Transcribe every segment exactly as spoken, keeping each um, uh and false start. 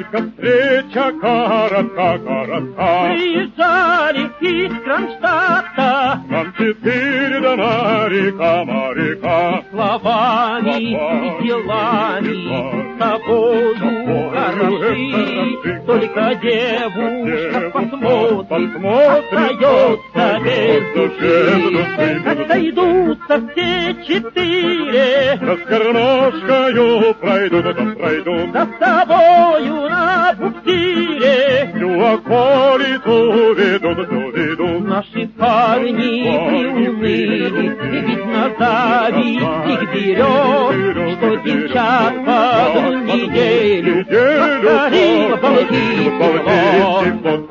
только встреча коротка, коротка. Приезжали из Кронштадта нам четыре дана река, моряка. Словами и делами с тобою хороши, только девушка посмотрит, остается без души. Как сойдутся все четыре, да с кормушкою пройдут, да пройдут, да с тобою на буксире всю околицу ведут, всю ведут. Наши парни приуныли, ведь на зависть их берет, что девчат под неделю повторила балтийский флот.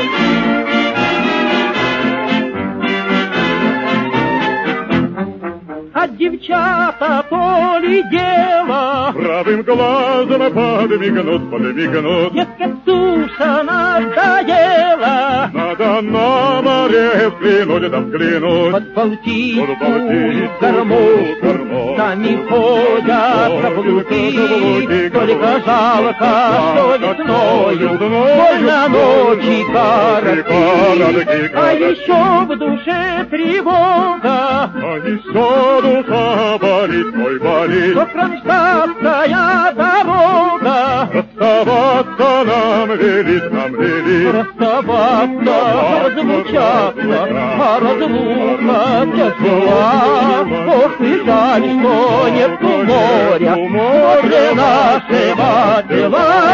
А девчата то ли дело правым глазом подмигнут, подмигнут. Дескать, суша надоела, надо на море взглянуть, да взглянуть. под Балтийскую кормушку сами ходят каблуки. Только жалко, что весною больно ночи коротки. А еще в душе тревога, а еще душа болит, ой, болит. что кронштадтская дорога расставаться нам велит, нам велит. Расставаться, разлучаться, а разлука тяжела. Ох, и жаль, что нет моря возле нашего дела.